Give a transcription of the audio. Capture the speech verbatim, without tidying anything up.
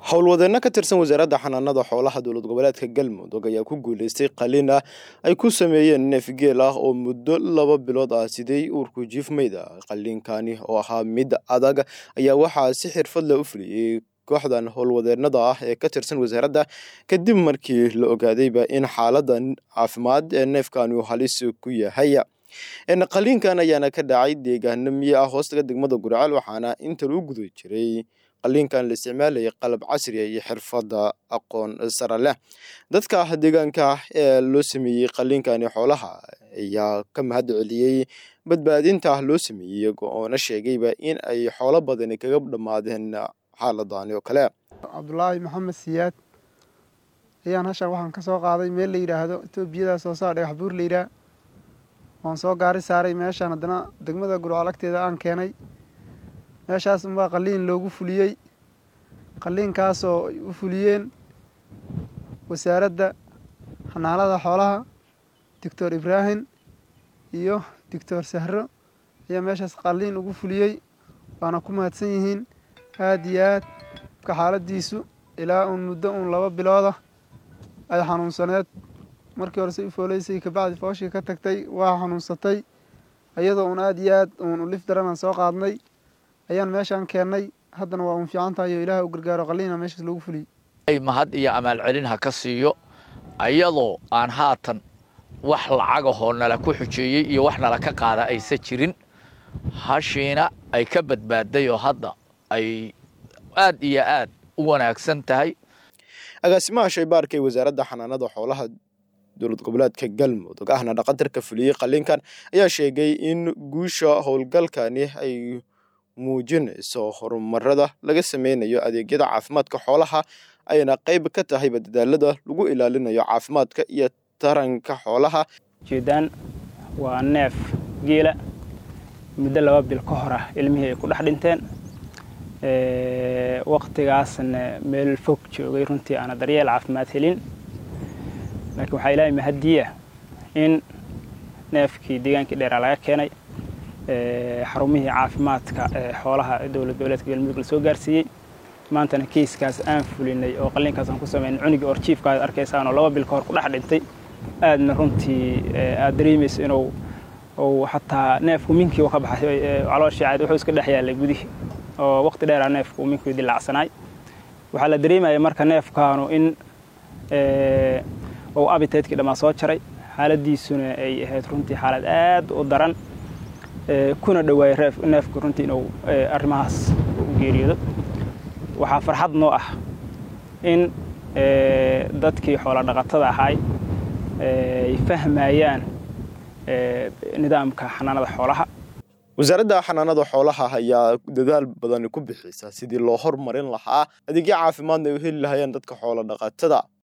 howlwadeenno ka tirsan wasaaradda xanaanada xoolaha dowlad goboleedka Galmudug ayaa ku guuleystay qalin ah ay ku sameeyeen neef geel ah oo muddo laba bilood ah sidii uurku jiifmayda. Qalinkani oo ahaa mid adag ayaa waxaa si xirfad leh u fuliyay kooxdan howlwadeennada ah ee ka tirsan wasaaradda kadib markii la ogaadayba in xaaladdan caafimaad ee neefkan uu halis ku yahay. in qalinkan ayaana ka dhacay deegaano miyi ah hoostaga degmada Gurceel waxaana inta lagu gudo jiray qalinkan la isticmaalay qalab casri ah iyo xirfadda aqoon sare leh. dadka deegaanka ee loo sameeyay qalinkan xoolaha ayaa ka mahad celiyay badbaadinta loo sameeyay oo na sheegayba in ay xoolo badan kaga dhamaadeen xaaladdan oo kale. Cabdullaahi Maxamed Siyaad ayaan hasha waxaan ka soo qaaday meel la yiraahdo Itoobiya soo saar dhagax buur la yiraahdo waan soo gaari saaray meeshaan hadana degmada Gurceel agteeda aan keenay meeshaas uma qalin loogu fuliyay qalinkaas oo u fuliyeen wasaaradda xanaanada xoolaha Doctor Ibrahim iyo Doctor Sahro ayaa meeshaas qalin ugu fuliyay waana ku mahadsan yihiin aad iyo aad ka xaaladiisu ilaa uu muddo uu laba bilood ay xanuunsaneed markii hore si fooleysay ka bacdi fooshii ka tagtay waa xanuunsatay ayadoo uu aad iyo aad uu lif daran soo qaadnay ayaan meeshaan keenay haddana waa uu fiican tahay Ilaahay u gargaaro qalina meeshaas lagu fuliyay ay mahad iyo amaal celin ha ka siiyo ayadoo aan haatan wax lacag ah nala ku xujeeyay iyo wax nala ka qaada aysan jirin hashiina ay ka badbaaday oo hadda ay aad iyo aad u wanaagsan tahay. agaasimaha shaybaarka ee wasaaradda xanaanada xoolaha dowlad goboleedka Galmudug ahna dhaqatarka fuliyay qalinkan ayaa sheegay in guusha howlgalkani ay muujinayso horumarada laga sameeyo adeegyada caafimaadka xoolaha ayna qayb ka tahay badbaadada lagu ilaalinayo caafimaadka iyo taranka xoolaha. jeedaan waa neef geela muddo laba bil ka hor ah ilmihii ay ku dhex dhinteen ee waqtigaasna meel fog joogay runtii aan daryeel caafimaad helin laakiin waxa ilaahay mahadiya in neefkii deegaankii dheer laga keenay ee xarumihii caafimaadka ee xoolaha dowlad goboleedka Galmudug la soo gaarsiiyay maantana kiiskaas aan fulinay oo qalinkaas aan ku sameeyay cunugii orchiefka arkaysaan oo laba bil ka hor ku dhex dhintay aadna runtii aad dareemayso inuu oo hatta neefku minkii uu ka baxay calooshii caad wuxuu iska dhex yaalay gudihii oo waqti dheer aan neefku minkii dilacsanay waxa la dareemayay marka neefkaanu in ee oo appetite-ki dhama soo jaray xaaladiisuna ay ahayd runtii xaalad aad u daran ee kuna dhawaay reef neefku runtii inuu arrimahaas u geeriyoodo waxa farxad noo ah in ee dadkii xoolo dhaqatada ahay ay fahmayaan ee nidaamka xanaanada xoolaha. wasaaradda xanaanada xoolaha ayaa dadaal badan ku bixisa sidii loo horumarin lahaa adeegyo caafimaad oo heli lahaayeen dadka xoolo dhaqatada.